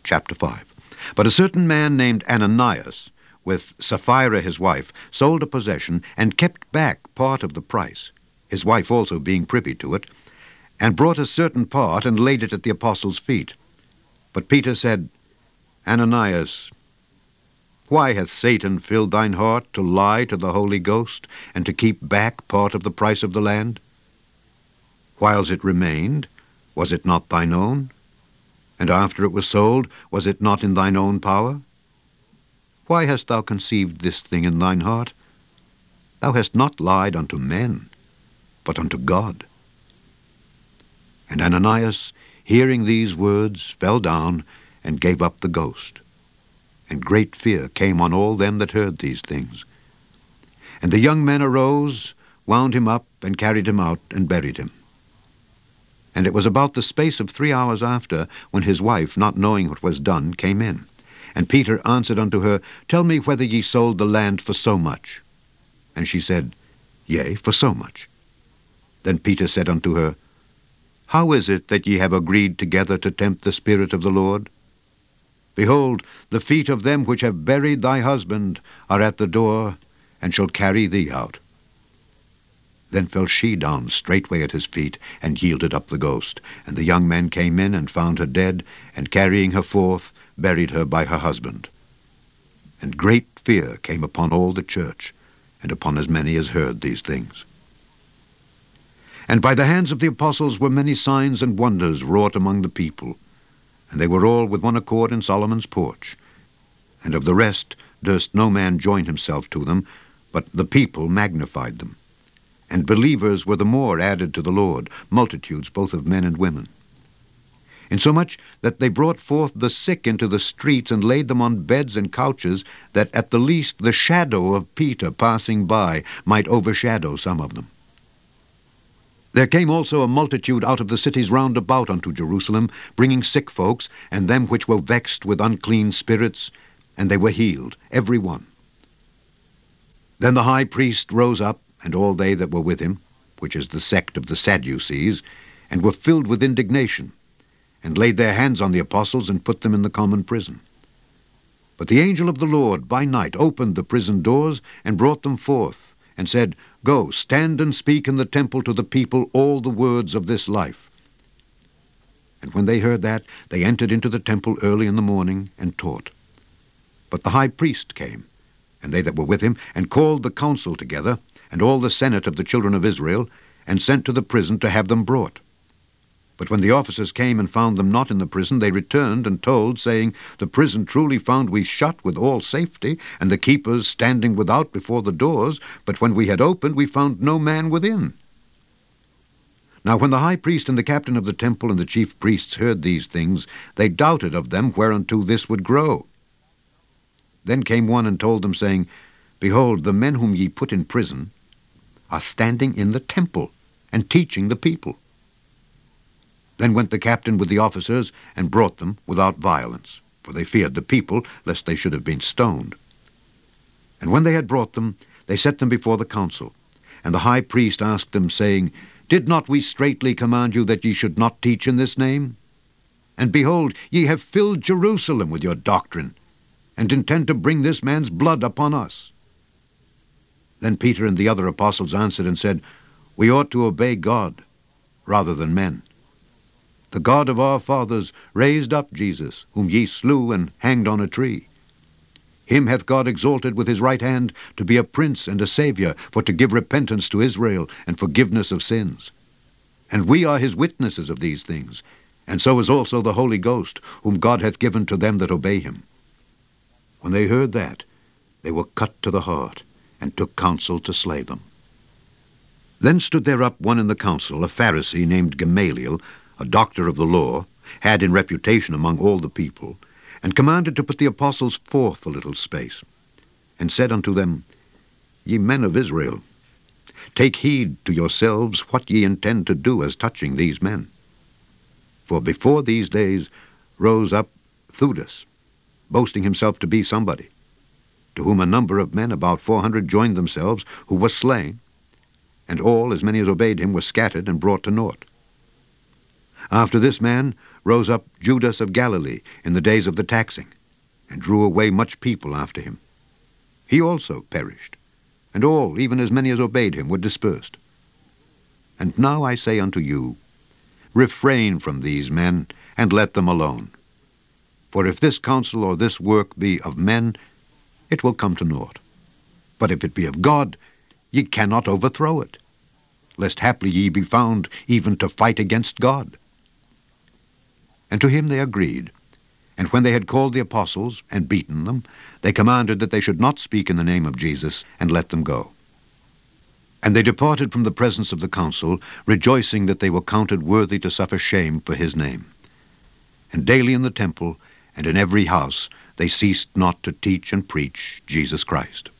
chapter 5. But a certain man named Ananias, with Sapphira his wife, sold a possession and kept back part of the price, his wife also being privy to it, and brought a certain part and laid it at the apostles' feet. But Peter said, Ananias, why hath Satan filled thine heart to lie to the Holy Ghost, and to keep back part of the price of the land? Whiles it remained, was it not thine own? And after it was sold, was it not in thine own power? Why hast thou conceived this thing in thine heart? Thou hast not lied unto men, but unto God. And Ananias, hearing these words, fell down and gave up the ghost. And great fear came on all them that heard these things. And the young men arose, wound him up, and carried him out, and buried him. And it was about the space of 3 hours after, when his wife, not knowing what was done, came in. And Peter answered unto her, Tell me whether ye sold the land for so much. And she said, Yea, for so much. Then Peter said unto her, How is it that ye have agreed together to tempt the Spirit of the Lord? Behold, the feet of them which have buried thy husband are at the door, and shall carry thee out. Then fell she down straightway at his feet, and yielded up the ghost. And the young men came in, and found her dead, and carrying her forth, buried her by her husband. And great fear came upon all the church, and upon as many as heard these things. And by the hands of the apostles were many signs and wonders wrought among the people. And they were all with one accord in Solomon's porch. And of the rest durst no man join himself to them, but the people magnified them. And believers were the more added to the Lord, multitudes both of men and women. Insomuch that they brought forth the sick into the streets, and laid them on beds and couches, that at the least the shadow of Peter passing by might overshadow some of them. There came also a multitude out of the cities round about unto Jerusalem, bringing sick folks, and them which were vexed with unclean spirits, and they were healed, every one. Then the high priest rose up, and all they that were with him, which is the sect of the Sadducees, and were filled with indignation, and laid their hands on the apostles, and put them in the common prison. But the angel of the Lord by night opened the prison doors, and brought them forth, and said, Go, stand and speak in the temple to the people all the words of this life. And when they heard that, they entered into the temple early in the morning, and taught. But the high priest came, and they that were with him, and called the council together, and all the senate of the children of Israel, and sent to the prison to have them brought. But when the officers came and found them not in the prison, they returned and told, saying, The prison truly found we shut with all safety, and the keepers standing without before the doors, but when we had opened, we found no man within. Now when the high priest and the captain of the temple and the chief priests heard these things, they doubted of them whereunto this would grow. Then came one and told them, saying, Behold, the men whom ye put in prison are standing in the temple, and teaching the people. Then went the captain with the officers, and brought them without violence, for they feared the people, lest they should have been stoned. And when they had brought them, they set them before the council. And the high priest asked them, saying, Did not we straitly command you that ye should not teach in this name? And behold, ye have filled Jerusalem with your doctrine, and intend to bring this man's blood upon us. Then Peter and the other apostles answered and said, We ought to obey God rather than men. The God of our fathers raised up Jesus, whom ye slew and hanged on a tree. Him hath God exalted with his right hand to be a prince and a Saviour, for to give repentance to Israel and forgiveness of sins. And we are his witnesses of these things, and so is also the Holy Ghost, whom God hath given to them that obey him. When they heard that, they were cut to the heart, and took counsel to slay them. Then stood there up one in the council, a Pharisee named Gamaliel, a doctor of the law, had in reputation among all the people, and commanded to put the apostles forth a little space, and said unto them, Ye men of Israel, take heed to yourselves what ye intend to do as touching these men. For before these days rose up Theudas, boasting himself to be somebody, to whom a number of men, about 400, joined themselves, who were slain, and all, as many as obeyed him, were scattered and brought to naught. After this man rose up Judas of Galilee in the days of the taxing, and drew away much people after him. He also perished, and all, even as many as obeyed him, were dispersed. And now I say unto you, refrain from these men, and let them alone. For if this counsel or this work be of men, it will come to naught. But if it be of God, ye cannot overthrow it, lest haply ye be found even to fight against God. And to him they agreed. And when they had called the apostles, and beaten them, they commanded that they should not speak in the name of Jesus, and let them go. And they departed from the presence of the council, rejoicing that they were counted worthy to suffer shame for his name. And daily in the temple, and in every house, they ceased not to teach and preach Jesus Christ.